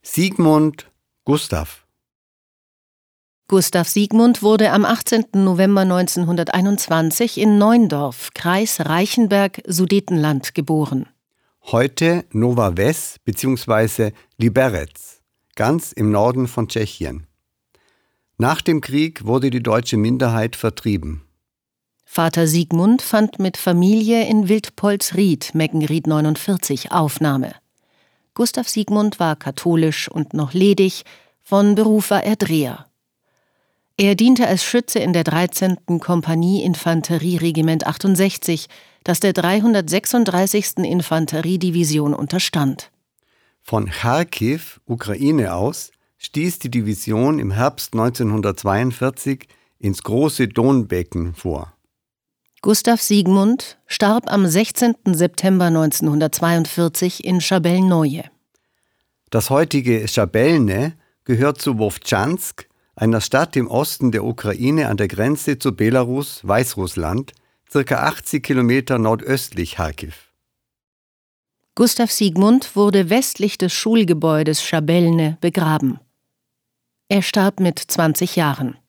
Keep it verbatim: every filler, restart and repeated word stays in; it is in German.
Sigmund Gustav. Gustav Sigmund wurde am achtzehnten November neunzehnhunderteinundzwanzig in Neundorf, Kreis Reichenberg, Sudetenland, geboren. Heute Nova Ves bzw. Liberec, ganz im Norden von Tschechien. Nach dem Krieg wurde die deutsche Minderheit vertrieben. Vater Sigmund fand mit Familie in Wildpolsried, Meckenried neunundvierzig, Aufnahme. Gustav Sigmund war katholisch und noch ledig, von Beruf war er Dreher. Er diente als Schütze in der dreizehnten Kompanie Infanterieregiment achtundsechzig, das der dreihundertsechsunddreißigsten Infanteriedivision unterstand. Von Charkiw, Ukraine aus, stieß die Division im Herbst neunzehnhundertzweiundvierzig ins große Donbecken vor. Gustav Sigmund starb am sechzehnten September neunzehnhundertzweiundvierzig in Schabelnoje. Das heutige Schabelne gehört zu Wowtschansk, einer Stadt im Osten der Ukraine an der Grenze zu Belarus, Weißrussland, circa achtzig Kilometer nordöstlich Charkiw. Gustav Sigmund wurde westlich des Schulgebäudes Schabelne begraben. Er starb mit zwanzig Jahren.